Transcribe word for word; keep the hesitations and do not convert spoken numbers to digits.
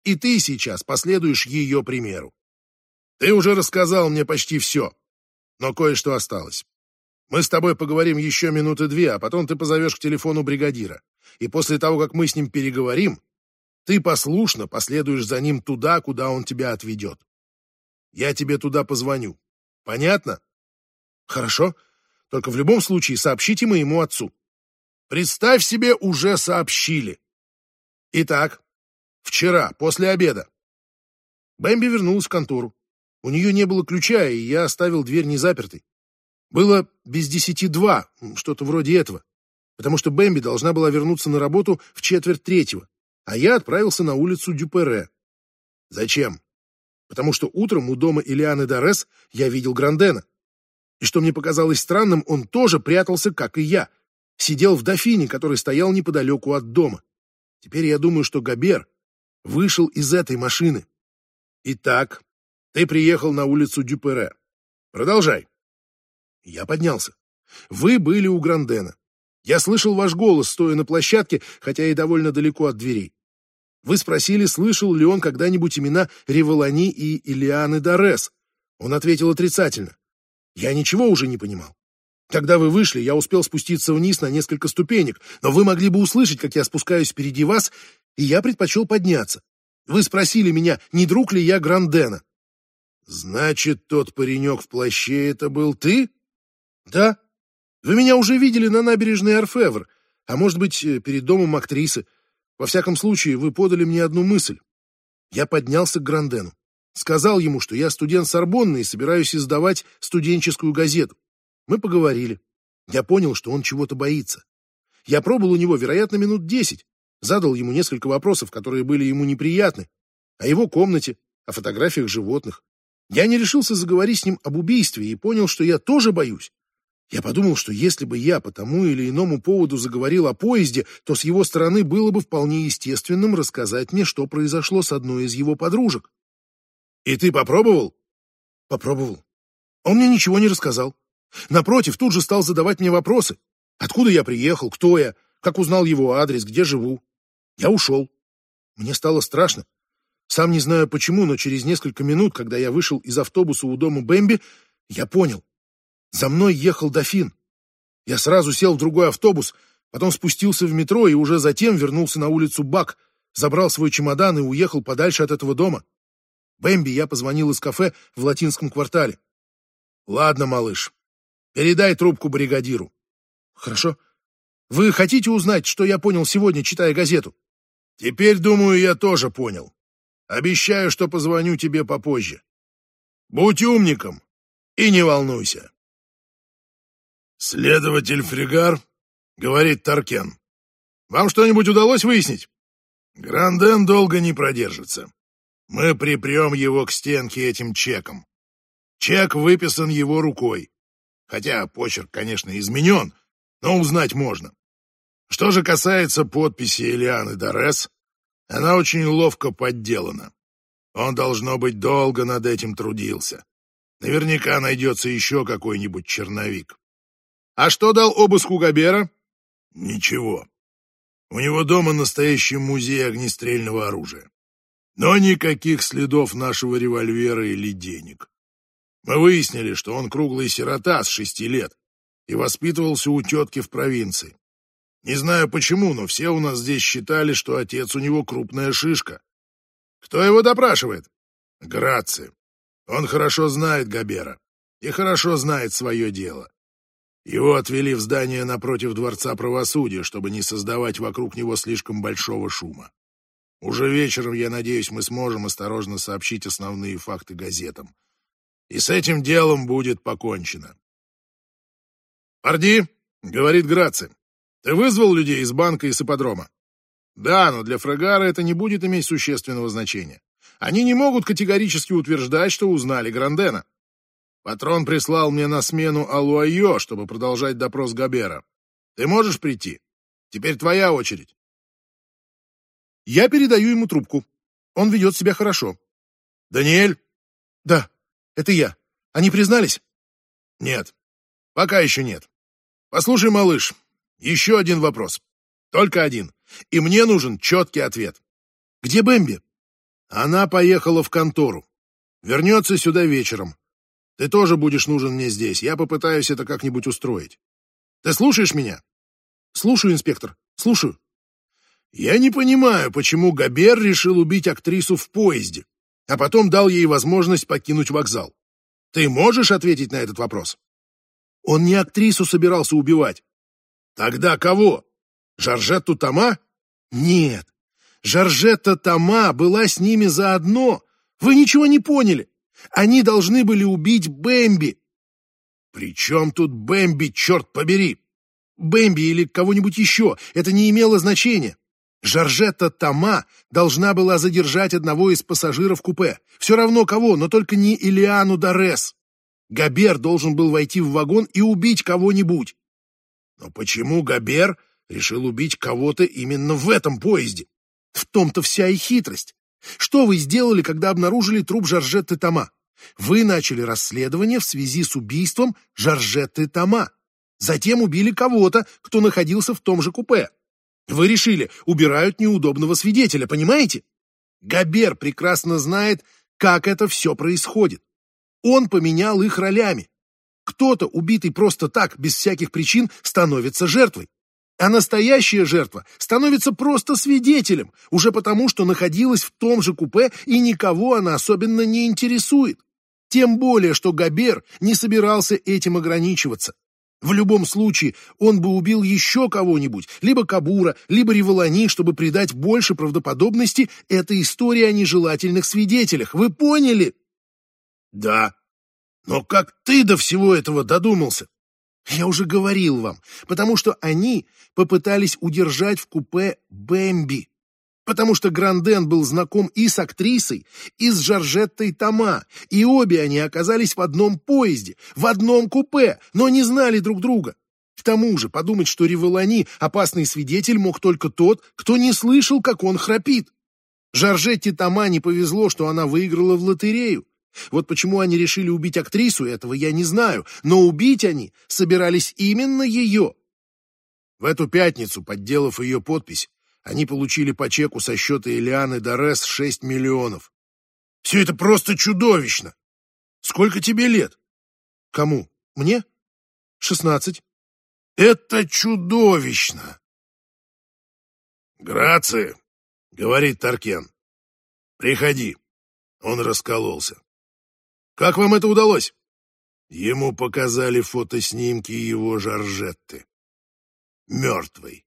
И ты сейчас последуешь ее примеру. Ты уже рассказал мне почти все, но кое-что осталось. Мы с тобой поговорим еще минуты две, а потом ты позовешь к телефону бригадира. И после того, как мы с ним переговорим, ты послушно последуешь за ним туда, куда он тебя отведет. Я тебе туда позвоню. Понятно? Хорошо. Только в любом случае сообщите моему отцу. Представь себе, уже сообщили. Итак, вчера, после обеда. Бэмби вернулась в контору. У нее не было ключа, и я оставил дверь незапертой. Было без десяти два, что-то вроде этого, потому что Бэмби должна была вернуться на работу в четверть третьего, а я отправился на улицу Дюперре. Зачем? Потому что утром у дома Элианы Дорес я видел Грандена. И что мне показалось странным, он тоже прятался, как и я. Сидел в дофине, который стоял неподалеку от дома. Теперь я думаю, что Габер вышел из этой машины. Итак, ты приехал на улицу Дюперре. Продолжай. Я поднялся. Вы были у Грандена. Я слышал ваш голос, стоя на площадке, хотя и довольно далеко от дверей. Вы спросили, слышал ли он когда-нибудь имена Револани и Элианы Дорес. Он ответил отрицательно. Я ничего уже не понимал. Когда вы вышли, я успел спуститься вниз на несколько ступенек, но вы могли бы услышать, как я спускаюсь впереди вас, и я предпочел подняться. Вы спросили меня, не друг ли я Грандена. Значит, тот паренек в плаще — это был ты? Да. Вы меня уже видели на набережной Орфевр, а может быть, перед домом актрисы. Во всяком случае, вы подали мне одну мысль. Я поднялся к Грандену. Сказал ему, что я студент Сорбонны и собираюсь издавать студенческую газету. Мы поговорили. Я понял, что он чего-то боится. Я пробыл у него, вероятно, минут десять. Задал ему несколько вопросов, которые были ему неприятны. О его комнате, о фотографиях животных. Я не решился заговорить с ним об убийстве и понял, что я тоже боюсь. Я подумал, что если бы я по тому или иному поводу заговорил о поезде, то с его стороны было бы вполне естественным рассказать мне, что произошло с одной из его подружек. И ты попробовал? Попробовал. Он мне ничего не рассказал. Напротив, тут же стал задавать мне вопросы. Откуда я приехал, кто я, как узнал его адрес, где живу. Я ушел. Мне стало страшно. Сам не знаю почему, но через несколько минут, когда я вышел из автобуса у дома Бэмби, я понял. За мной ехал дофин. Я сразу сел в другой автобус, потом спустился в метро и уже затем вернулся на улицу Бак, забрал свой чемодан и уехал подальше от этого дома. Бэмби я позвонил из кафе в Латинском квартале. Ладно, малыш, передай трубку бригадиру. Хорошо. Вы хотите узнать, что я понял сегодня, читая газету? Теперь, думаю, я тоже понял. Обещаю, что позвоню тебе попозже. Будь умником и не волнуйся. Следователь Фригар, говорит Таркен. Вам что-нибудь удалось выяснить? Гранден долго не продержится. Мы припрем его к стенке этим чеком. Чек выписан его рукой. Хотя почерк, конечно, изменен, но узнать можно. Что же касается подписи Элианы Дорес, она очень ловко подделана. Он, должно быть, долго над этим трудился. Наверняка найдется еще какой-нибудь черновик. А что дал обыск у Габера? Ничего. У него дома настоящий музей огнестрельного оружия. Но никаких следов нашего револьвера или денег. Мы выяснили, что он круглый сирота с шести лет и воспитывался у тетки в провинции. Не знаю почему, но все у нас здесь считали, что отец у него крупная шишка. Кто его допрашивает? Граци. Он хорошо знает Габера и хорошо знает свое дело. Его отвели в здание напротив Дворца правосудия, чтобы не создавать вокруг него слишком большого шума. Уже вечером, я надеюсь, мы сможем осторожно сообщить основные факты газетам. И с этим делом будет покончено. «Парди», — говорит Граци, — «ты вызвал людей из банка и с ипподрома?» «Да, но для Фрегара это не будет иметь существенного значения. Они не могут категорически утверждать, что узнали Грандена. Патрон прислал мне на смену Алуайо, чтобы продолжать допрос Габера. Ты можешь прийти? Теперь твоя очередь». Я передаю ему трубку. Он ведет себя хорошо. «Даниэль?» «Да, это я. Они признались?» «Нет, пока еще нет. Послушай, малыш, еще один вопрос. Только один. И мне нужен четкий ответ. Где Бэмби?» Она поехала в контору. Вернется сюда вечером. Ты тоже будешь нужен мне здесь. Я попытаюсь это как-нибудь устроить. Ты слушаешь меня? Слушаю, инспектор, слушаю. Я не понимаю, почему Габер решил убить актрису в поезде, а потом дал ей возможность покинуть вокзал. Ты можешь ответить на этот вопрос? Он не актрису собирался убивать. Тогда кого? Жоржетту Тома? Нет, Жоржетта Тома была с ними заодно. Вы ничего не поняли. Они должны были убить Бэмби. При чем тут Бэмби, черт побери? Бэмби или кого-нибудь еще, это не имело значения. Жоржетта Тома должна была задержать одного из пассажиров купе. Все равно кого, но только не Илиану Дорес. Габер должен был войти в вагон и убить кого-нибудь. Но почему Габер решил убить кого-то именно в этом поезде? В том-то вся и хитрость. Что вы сделали, когда обнаружили труп Жоржетты Тома? Вы начали расследование в связи с убийством Жоржетты Тома. Затем убили кого-то, кто находился в том же купе. Вы решили, убирают неудобного свидетеля, понимаете? Габер прекрасно знает, как это все происходит. Он поменял их ролями. Кто-то, убитый просто так, без всяких причин, становится жертвой. А настоящая жертва становится просто свидетелем, уже потому, что находилась в том же купе и никого она особенно не интересует. Тем более, что Габер не собирался этим ограничиваться. В любом случае, он бы убил еще кого-нибудь, либо Кабура, либо Револани, чтобы придать больше правдоподобности этой истории о нежелательных свидетелях. Вы поняли? Да. Но как ты до всего этого додумался? Я уже говорил вам, потому что они попытались удержать в купе Бэмби. Потому что Гранден был знаком и с актрисой, и с Жоржеттой Тома, и обе они оказались в одном поезде, в одном купе, но не знали друг друга. К тому же подумать, что Револани опасный свидетель мог только тот, кто не слышал, как он храпит. Жоржетте Тома не повезло, что она выиграла в лотерею. Вот почему они решили убить актрису, этого я не знаю, но убить они собирались именно ее. В эту пятницу, подделав ее подпись, они получили по чеку со счета Илианы Дорес шесть миллионов. Все это просто чудовищно. Сколько тебе лет? Кому? Мне? Шестнадцать. Это чудовищно. Грация, говорит Таркен. Приходи. Он раскололся. Как вам это удалось? Ему показали фотоснимки его Жоржетты. Мертвой.